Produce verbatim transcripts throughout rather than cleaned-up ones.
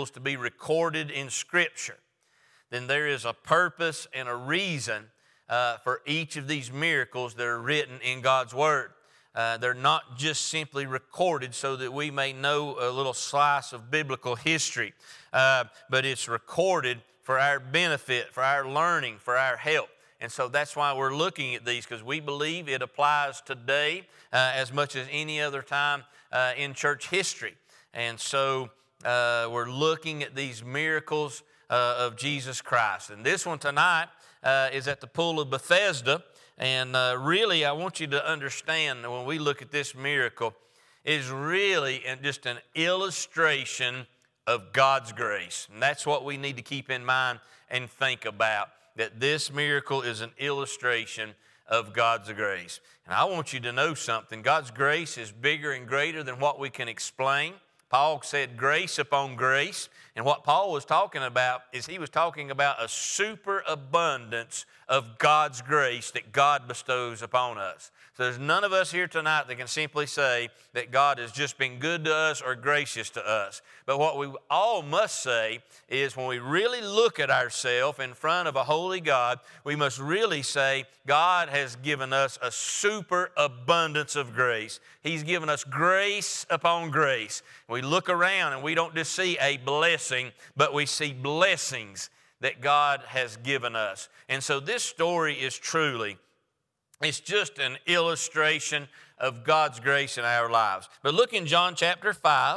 miracles to be recorded in Scripture, then there is a purpose and a reason uh, for each of these miracles that are written in God's Word. Uh, they're not just simply recorded so that we may know a little slice of biblical history, uh, but it's recorded for our benefit, for our learning, for our help. And so that's why we're looking at these, because we believe it applies today uh, as much as any other time uh, in church history. And so uh, we're looking at these miracles uh, of Jesus Christ. And this one tonight uh, is at the Pool of Bethesda. And uh, really, I want you to understand that when we look at this miracle, it is really just an illustration of God's grace. And that's what we need to keep in mind and think about, that this miracle is an illustration of God's grace. And I want you to know something. God's grace is bigger and greater than what we can explain. Paul said grace upon grace. And what Paul was talking about is he was talking about a superabundance of God's grace that God bestows upon us. So there's none of us here tonight that can simply say that God has just been good to us or gracious to us. But what we all must say is when we really look at ourselves in front of a holy God, we must really say God has given us a superabundance of grace. He's given us grace upon grace. We look around and we don't just see a blessing, but we see blessings that God has given us. And so this story is truly, it's just an illustration of God's grace in our lives. But look in John chapter five.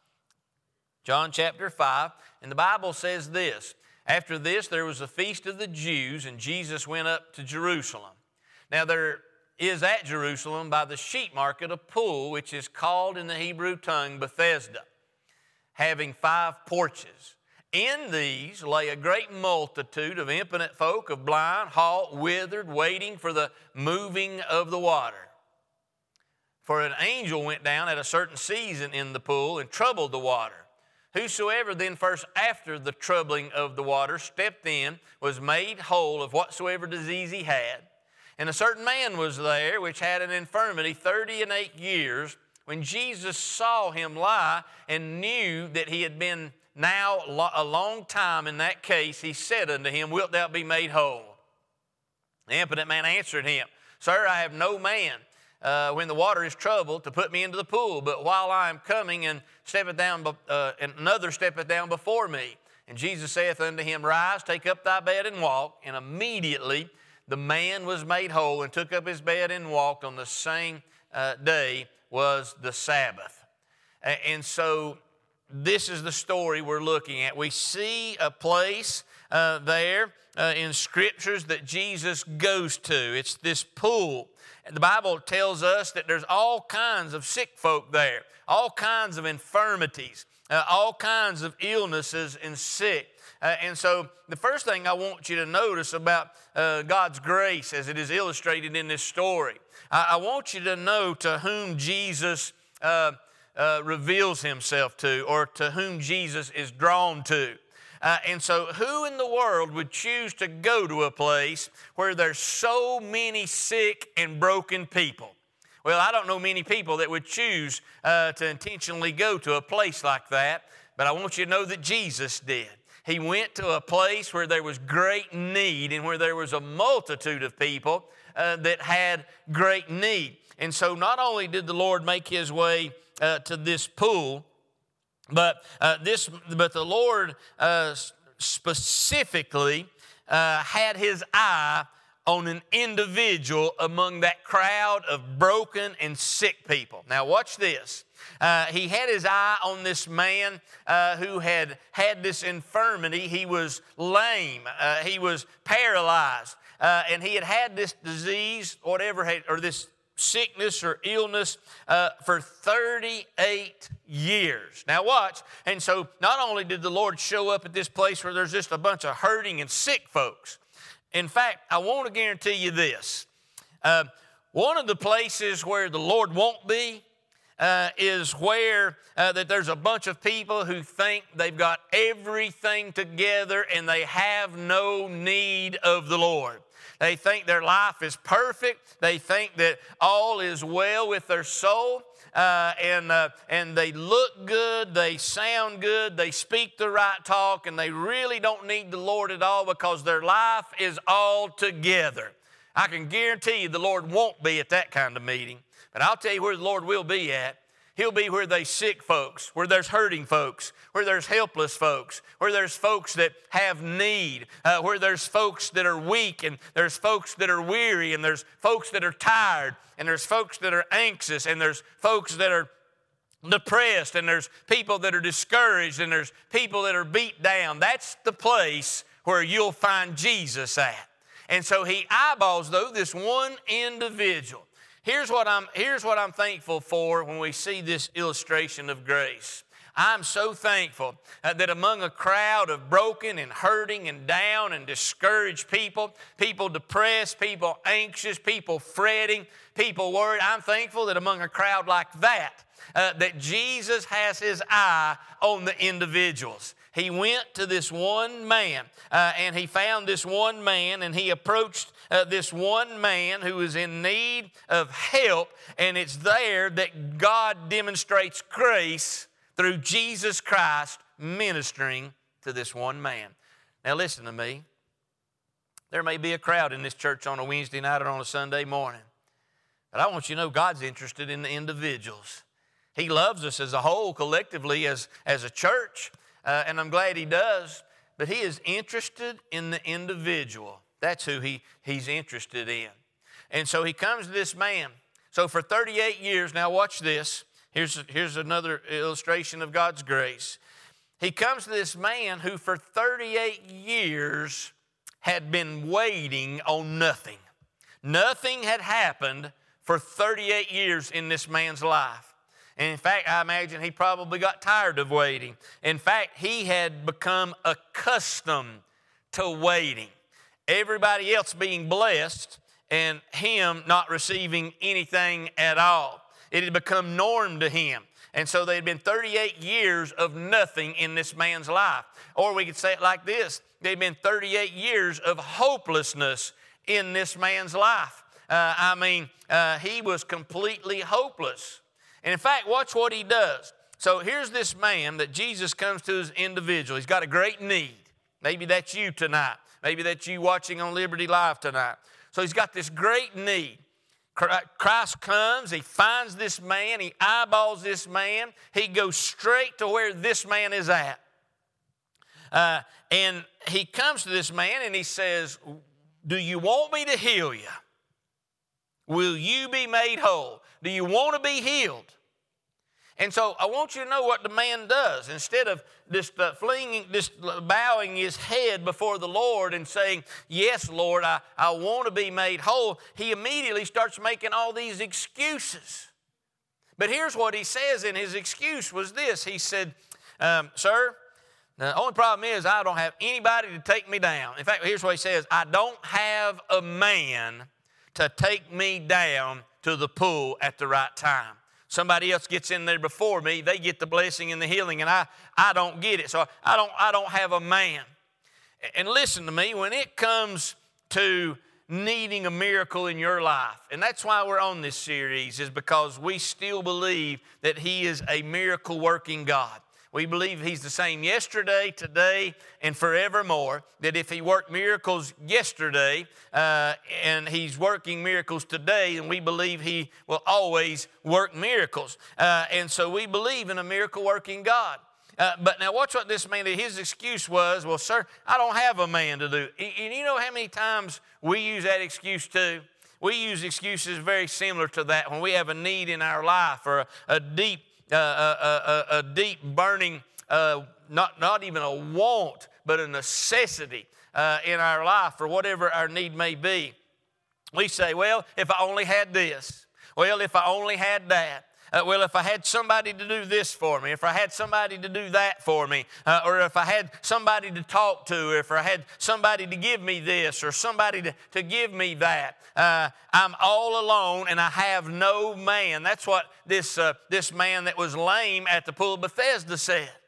John chapter five, and the Bible says this: after this there was a feast of the Jews, and Jesus went up to Jerusalem. Now there is at Jerusalem by the sheep market a pool, which is called in the Hebrew tongue Bethesda, having five porches. In these lay a great multitude of impotent folk, of blind, halt, withered, waiting for the moving of the water. For an angel went down at a certain season in the pool and troubled the water. Whosoever then first after the troubling of the water stepped in was made whole of whatsoever disease he had. And a certain man was there which had an infirmity thirty and eight years. When Jesus saw him lie and knew that he had been now a long time in that case, he said unto him, Wilt thou be made whole? The impotent man answered him, Sir, I have no man uh, when the water is troubled to put me into the pool, but while I am coming and steppeth down, uh, and another steppeth down before me. And Jesus saith unto him, Rise, take up thy bed and walk. And immediately the man was made whole and took up his bed and walked. On the same uh, day was the Sabbath. And so this is the story we're looking at. We see a place uh, there uh, in Scriptures that Jesus goes to. It's this pool. And the Bible tells us that there's all kinds of sick folk there, all kinds of infirmities, uh, all kinds of illnesses and sick. Uh, and so the first thing I want you to notice about uh, God's grace as it is illustrated in this story, I, I want you to know to whom Jesus uh, uh, reveals himself to, or to whom Jesus is drawn to. Uh, and so who in the world would choose to go to a place where there's so many sick and broken people? Well, I don't know many people that would choose uh, to intentionally go to a place like that, but I want you to know that Jesus did. He went to a place where there was great need and where there was a multitude of people uh, that had great need. And so not only did the Lord make his way uh, to this pool, but uh, this, but the Lord uh, specifically uh, had his eye on an individual among that crowd of broken and sick people. Now watch this. Uh, he had his eye on this man uh, who had had this infirmity. He was lame. Uh, he was paralyzed. Uh, and he had had this disease, whatever, had, or this sickness or illness uh, for thirty-eight years. Now watch. And so not only did the Lord show up at this place where there's just a bunch of hurting and sick folks. In fact, I want to guarantee you this. Uh, one of the places where the Lord won't be uh, is where uh, that there's a bunch of people who think they've got everything together and they have no need of the Lord. They think their life is perfect. They think that all is well with their soul. uh, and, uh, and they look good, they sound good, they speak the right talk, and they really don't need the Lord at all because their life is all together. I can guarantee you the Lord won't be at that kind of meeting, but I'll tell you where the Lord will be at. He'll be where there's sick folks, where there's hurting folks, where there's helpless folks, where there's folks that have need, uh, where there's folks that are weak, and there's folks that are weary, and there's folks that are tired, and there's folks that are anxious, and there's folks that are depressed, and there's people that are discouraged, and there's people that are beat down. That's the place where you'll find Jesus at. And so he eyeballs, though, this one individual. Here's what I'm, here's what I'm thankful for when we see this illustration of grace. I'm so thankful uh, that among a crowd of broken and hurting and down and discouraged people, people depressed, people anxious, people fretting, people worried, I'm thankful that among a crowd like that, uh, that Jesus has his eye on the individuals. He went to this one man, uh, and he found this one man, and he approached uh, this one man who was in need of help, and it's there that God demonstrates grace through Jesus Christ ministering to this one man. Now listen to me. There may be a crowd in this church on a Wednesday night or on a Sunday morning, but I want you to know God's interested in the individuals. He loves us as a whole, collectively, as, as a church. Uh, and I'm glad he does, but he is interested in the individual. That's who he, he's interested in. And so he comes to this man. So for thirty-eight years, now watch this. Here's, here's another illustration of God's grace. He comes to this man who for thirty-eight years had been waiting on nothing. Nothing had happened for thirty-eight years in this man's life. And in fact, I imagine he probably got tired of waiting. In fact, he had become accustomed to waiting. Everybody else being blessed and him not receiving anything at all. It had become norm to him. And so there had been thirty-eight years of nothing in this man's life. Or we could say it like this. There had been thirty-eight years of hopelessness in this man's life. Uh, I mean, uh, he was completely hopeless. And in fact, watch what he does. So here's this man that Jesus comes to as individual. He's got a great need. Maybe that's you tonight. Maybe that's you watching on Liberty Live tonight. So he's got this great need. Christ comes, he finds this man, he eyeballs this man, he goes straight to where this man is at. Uh, and he comes to this man and he says, do you want me to heal you? Will you be made whole? Do you want to be healed? And so I want you to know what the man does. Instead of just uh, flinging, just bowing his head before the Lord and saying, yes, Lord, I, I want to be made whole, he immediately starts making all these excuses. But here's what he says in his excuse was this. He said, um, sir, the only problem is I don't have anybody to take me down. In fact, here's what he says. I don't have a man to take me down to the pool at the right time. Somebody else gets in there before me, they get the blessing and the healing, and I, I don't get it. So I don't, I don't have a man. And listen to me, when it comes to needing a miracle in your life, and that's why we're on this series, is because we still believe that He is a miracle-working God. We believe He's the same yesterday, today, and forevermore. That if He worked miracles yesterday uh, and He's working miracles today, then we believe He will always work miracles. Uh, and so we believe in a miracle-working God. Uh, but now watch what this man did. His excuse was, well, sir, I don't have a man to do it. And you know how many times we use that excuse too? We use excuses very similar to that when we have a need in our life or a, a deep Uh, a, a, a deep burning, uh, not, not even a want, but a necessity uh, in our life for whatever our need may be. We say, well, if I only had this. Well, if I only had that. Uh, well, if I had somebody to do this for me, if I had somebody to do that for me, uh, or if I had somebody to talk to, or if I had somebody to give me this, or somebody to, to give me that, uh, I'm all alone and I have no man. That's what this, uh, this man that was lame at the pool of Bethesda said.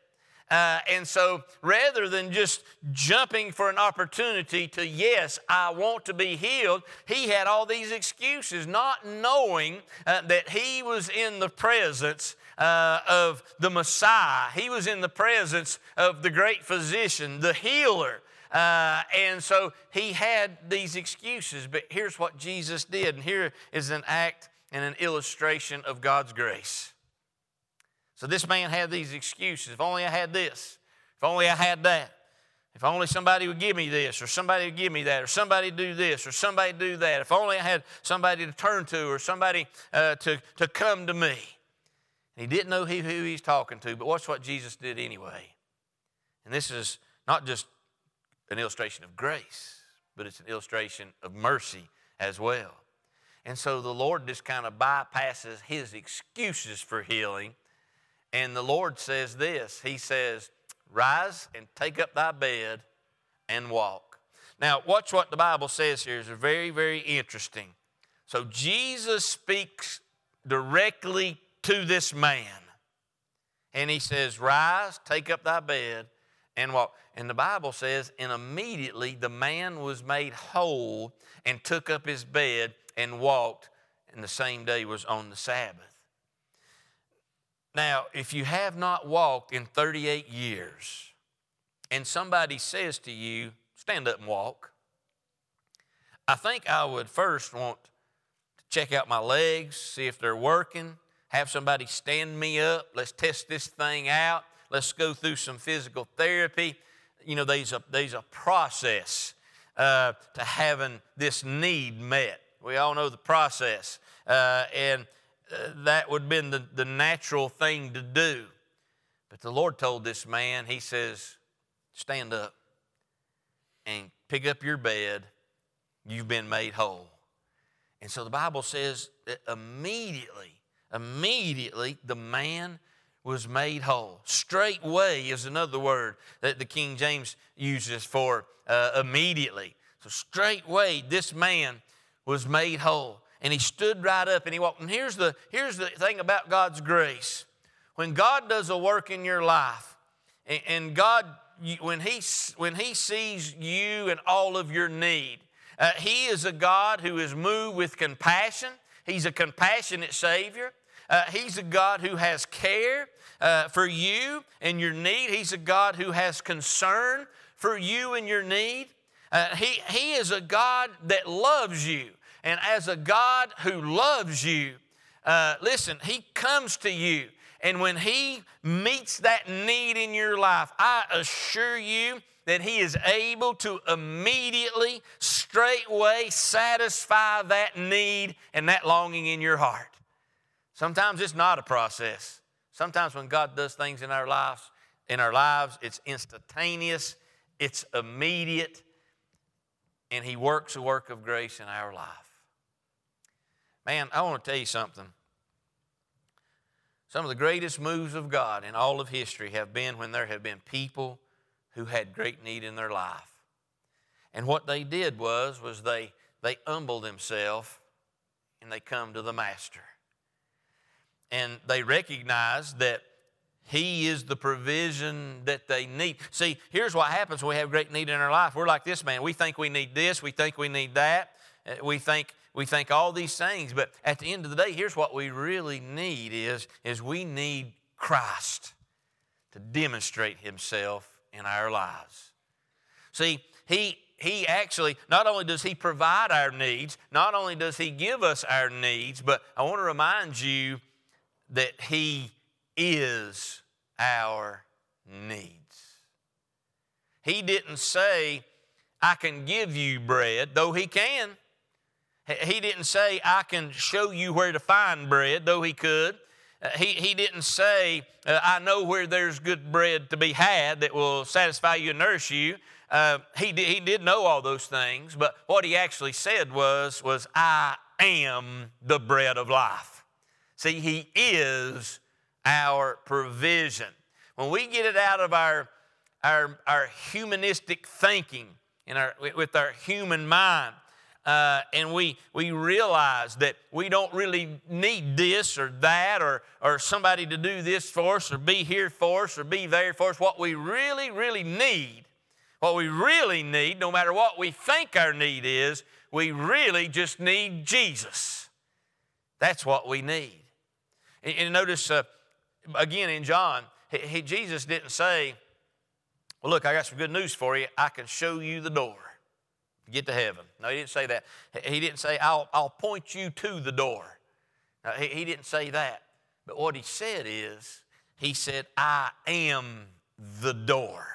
Uh, and so rather than just jumping for an opportunity to, yes, I want to be healed, he had all these excuses, not knowing uh, that he was in the presence uh, of the Messiah. He was in the presence of the great physician, the healer. Uh, and so he had these excuses. But here's what Jesus did. And here is an act and an illustration of God's grace. So this man had these excuses. If only I had this. If only I had that. If only somebody would give me this, or somebody would give me that, or somebody do this, or somebody do that. If only I had somebody to turn to, or somebody uh, to, to come to me. And he didn't know who he's talking to, but watch what Jesus did anyway. And this is not just an illustration of grace, but it's an illustration of mercy as well. And so the Lord just kind of bypasses his excuses for healing. And the Lord says this, he says, rise and take up thy bed and walk. Now, watch what the Bible says here. It's very, very interesting. So Jesus speaks directly to this man. And he says, rise, take up thy bed and walk. And the Bible says, and immediately the man was made whole and took up his bed and walked. And the same day was on the Sabbath. Now, if you have not walked in thirty-eight years and somebody says to you, stand up and walk, I think I would first want to check out my legs, see if they're working, have somebody stand me up. Let's test this thing out. Let's go through some physical therapy. You know, there's a, there's a process uh, to having this need met. We all know the process. Uh, and Uh, that would have been the, the natural thing to do. But the Lord told this man, he says, stand up and pick up your bed. You've been made whole. And so the Bible says that immediately, immediately the man was made whole. Straightway is another word that the King James uses for uh, immediately. So straightway this man was made whole. And he stood right up and he walked. And here's the, here's the thing about God's grace. When God does a work in your life, and, and God, when he, when he sees you and all of your need, uh, he is a God who is moved with compassion. He's a compassionate Savior. Uh, he's a God who has care uh, for you and your need. He's a God who has concern for you and your need. Uh, he, he is a God that loves you. And as a God who loves you, uh, listen, he comes to you. And when he meets that need in your life, I assure you that he is able to immediately, straightway satisfy that need and that longing in your heart. Sometimes it's not a process. Sometimes when God does things in our lives, in our lives, it's instantaneous, it's immediate, and he works a work of grace in our life. Man, I want to tell you something. Some of the greatest moves of God in all of history have been when there have been people who had great need in their life. And what they did was, was they, they humbled themselves and they come to the Master. And they recognized that he is the provision that they need. See, here's what happens when we have great need in our life. We're like this man. We think we need this. We think we need that. We think we think all these things. But at the end of the day, here's what we really need is, is we need Christ to demonstrate himself in our lives. See, he, he actually, not only does he provide our needs, not only does he give us our needs, but I want to remind you that he is our needs. He didn't say, I can give you bread, though he can. He didn't say, I can show you where to find bread, though he could. Uh, he, he didn't say, uh, I know where there's good bread to be had that will satisfy you and nourish you. Uh, he, did, he did know all those things, but what he actually said was, was, I am the bread of life. See, he is our provision. When we get it out of our, our, our humanistic thinking, in our, with our human mind, uh, and we we realize that we don't really need this or that or, or somebody to do this for us or be here for us or be there for us. What we really, really need, what we really need, no matter what we think our need is, we really just need Jesus. That's what we need. And, and notice, uh, again in John, he, he, Jesus didn't say, well, look, I got some good news for you. I can show you the door to get to heaven. No, he didn't say that. He didn't say, I'll, I'll point you to the door. No, he, he didn't say that. But what he said is, he said, I am the door.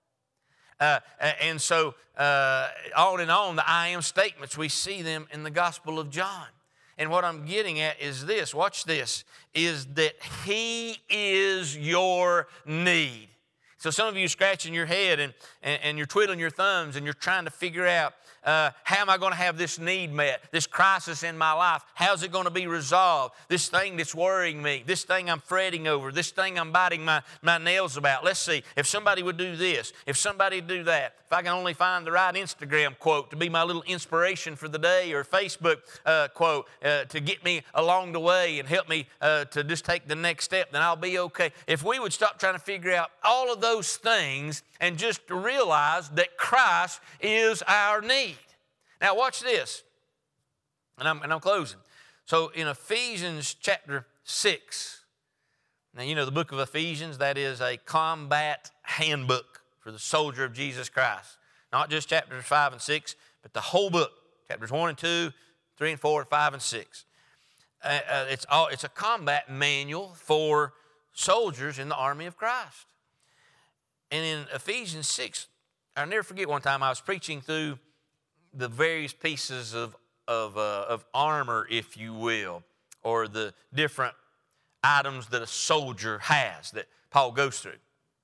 Uh, and so uh, on and on, the I am statements, we see them in the Gospel of John. And what I'm getting at is this, watch this, is that He is your need. So some of you are scratching your head and, and, and you're twiddling your thumbs and you're trying to figure out, uh, how am I going to have this need met, this crisis in my life? How's it going to be resolved? This thing that's worrying me, this thing I'm fretting over, this thing I'm biting my, my nails about. Let's see, if somebody would do this, if somebody would do that, if I can only find the right Instagram quote to be my little inspiration for the day or Facebook uh, quote uh, to get me along the way and help me uh, to just take the next step, then I'll be okay. If we would stop trying to figure out all of those things and just realize that Christ is our need. Now watch this, and I'm, and I'm closing. So in Ephesians chapter six, now you know the book of Ephesians, that is a combat handbook for the soldier of Jesus Christ. Not just chapters five and six, but the whole book, chapters one and two, three and four, and five and six. Uh, uh, it's, all, it's a combat manual for soldiers in the army of Christ. And in Ephesians six, I'll never forget one time I was preaching through the various pieces of, of, uh, of armor, if you will, or the different items that a soldier has that Paul goes through.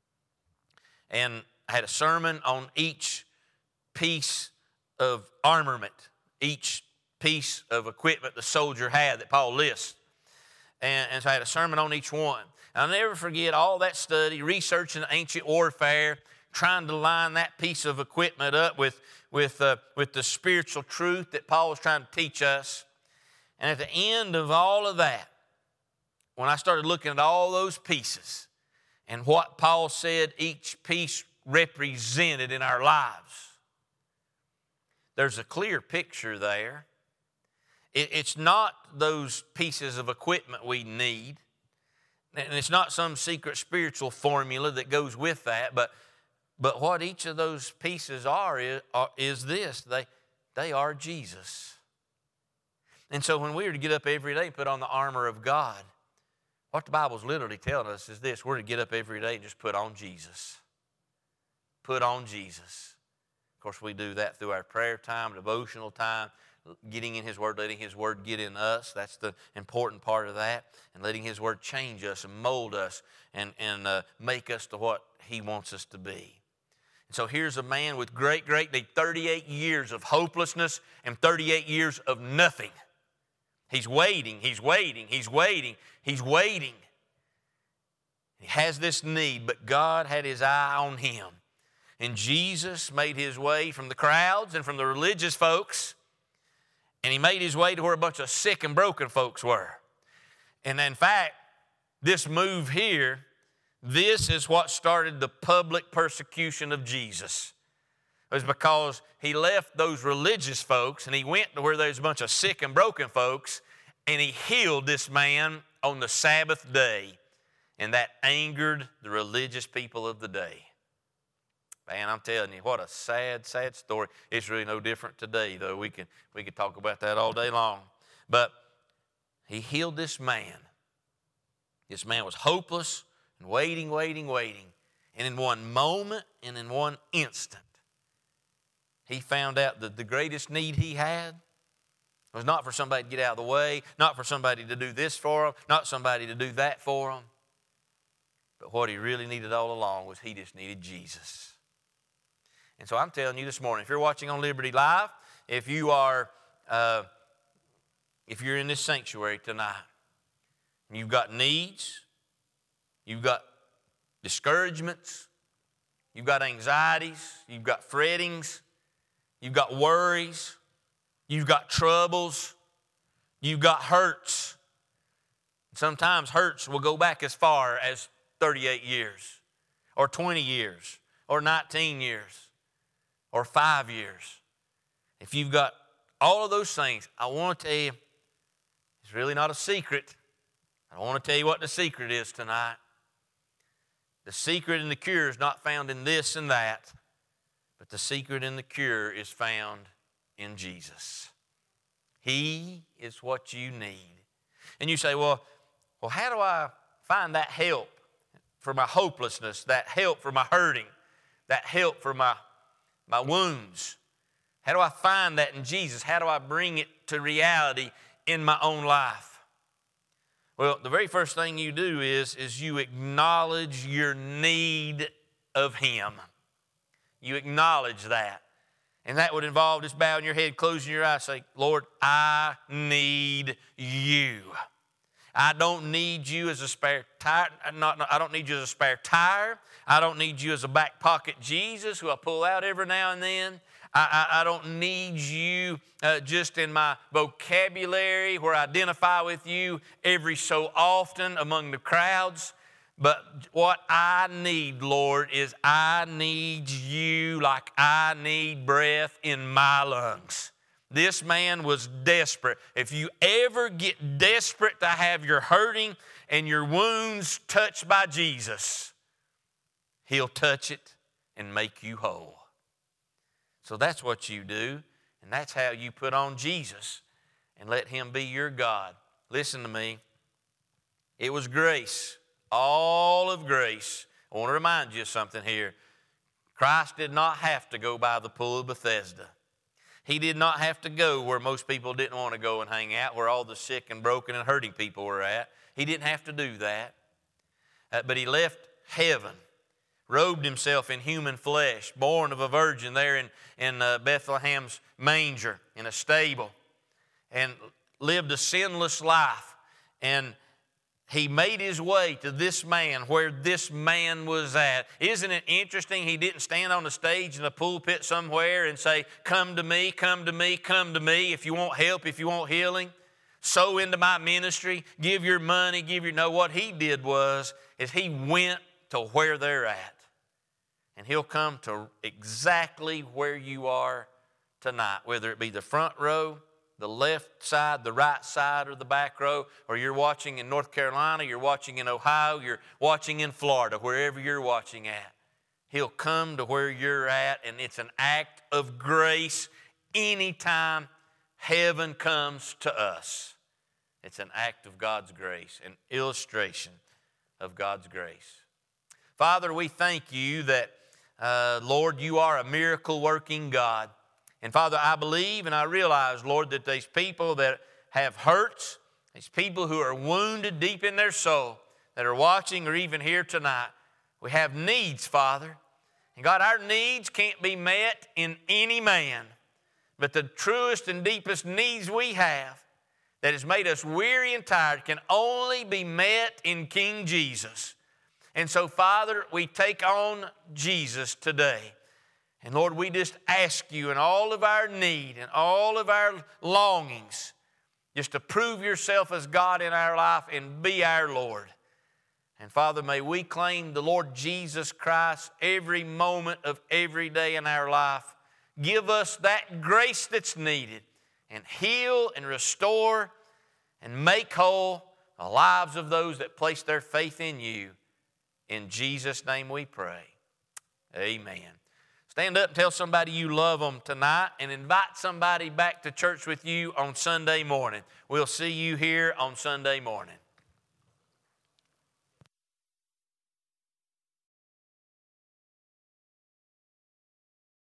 And I had a sermon on each piece of armament, each piece of equipment the soldier had that Paul lists. And, and so I had a sermon on each one. I'll never forget all that study, researching ancient warfare, trying to line that piece of equipment up with, with, uh, with the spiritual truth that Paul was trying to teach us. And at the end of all of that, when I started looking at all those pieces and what Paul said each piece represented in our lives, there's a clear picture there. It, it's not those pieces of equipment we need, and it's not some secret spiritual formula that goes with that, but But what each of those pieces are is, are, is this. They, they are Jesus. And so when we are to get up every day and put on the armor of God, what the Bible's literally telling us is this. We're to get up every day and just put on Jesus. Put on Jesus. Of course, we do that through our prayer time, devotional time, getting in His Word, letting His Word get in us. That's the important part of that. And letting His Word change us and mold us and, and uh, make us to what He wants us to be. So here's a man with great, great need, thirty-eight years of hopelessness and thirty-eight years of nothing. He's waiting, he's waiting, he's waiting, he's waiting. He has this need, but God had His eye on him. And Jesus made His way from the crowds and from the religious folks, and He made His way to where a bunch of sick and broken folks were. And in fact, this move here, this is what started the public persecution of Jesus. It was because He left those religious folks and He went to where there's a bunch of sick and broken folks and He healed this man on the Sabbath day. And that angered the religious people of the day. Man, I'm telling you, what a sad, sad story. It's really no different today, though. We can, we could talk about that all day long. But He healed this man. This man was hopeless, and waiting, waiting, waiting. And in one moment and in one instant, he found out that the greatest need he had was not for somebody to get out of the way, not for somebody to do this for him, not somebody to do that for him. But what he really needed all along was he just needed Jesus. And so I'm telling you this morning, if you're watching on Liberty Live, if you are, uh, if you're in this sanctuary tonight, and you've got needs, you've got discouragements, you've got anxieties, you've got frettings, you've got worries, You've got troubles. You've got hurts. Sometimes hurts will go back as far as thirty-eight years or twenty years or nineteen years or five years. If you've got all of those things, I want to tell you, it's really not a secret. I want to tell you what the secret is tonight. The secret and the cure is not found in this and that, but the secret and the cure is found in Jesus. He is what you need. And you say, well, well, how do I find that help for my hopelessness, that help for my hurting, that help for my, my wounds? How do I find that in Jesus? How do I bring it to reality in my own life? Well, the very first thing you do is, is you acknowledge your need of Him. You acknowledge that. And that would involve just bowing your head, closing your eyes, say, Lord, I need you. I don't need you as a spare tire. Not, I don't need you as a spare tire. I don't need you as a back pocket Jesus who I pull out every now and then. I, I, I don't need you uh, just in my vocabulary where I identify with you every so often among the crowds. But what I need, Lord, is I need you like I need breath in my lungs. This man was desperate. If you ever get desperate to have your hurting and your wounds touched by Jesus, He'll touch it and make you whole. So that's what you do, and that's how you put on Jesus and let Him be your God. Listen to me. It was grace, all of grace. I want to remind you of something here. Christ did not have to go by the pool of Bethesda. He did not have to go where most people didn't want to go and hang out, where all the sick and broken and hurting people were at. He didn't have to do that. Uh, but He left heaven, robed Himself in human flesh, born of a virgin there in, in uh, Bethlehem's manger, in a stable, and lived a sinless life. And He made His way to this man where this man was at. Isn't it interesting? He didn't stand on the stage in the pulpit somewhere and say, come to me, come to me, come to me if you want help, if you want healing. Sow into my ministry, give your money, give your... No, what He did was, is He went to where they're at. And He'll come to exactly where you are tonight, whether it be the front row, the left side, the right side, or the back row, or you're watching in North Carolina, you're watching in Ohio, you're watching in Florida, wherever you're watching at. He'll come to where you're at, and it's an act of grace anytime heaven comes to us. It's an act of God's grace, an illustration of God's grace. Father, we thank You that, uh, Lord, You are a miracle-working God. And Father, I believe and I realize, Lord, that these people that have hurts, these people who are wounded deep in their soul, that are watching or even here tonight, we have needs, Father. And God, our needs can't be met in any man. But the truest and deepest needs we have that has made us weary and tired can only be met in King Jesus. And so, Father, we take on Jesus today. And Lord, we just ask You in all of our need and all of our longings just to prove Yourself as God in our life and be our Lord. And Father, may we claim the Lord Jesus Christ every moment of every day in our life. Give us that grace that's needed and heal and restore and make whole the lives of those that place their faith in You. In Jesus' name we pray. Amen. Stand up and tell somebody you love them tonight and invite somebody back to church with you on Sunday morning. We'll see you here on Sunday morning.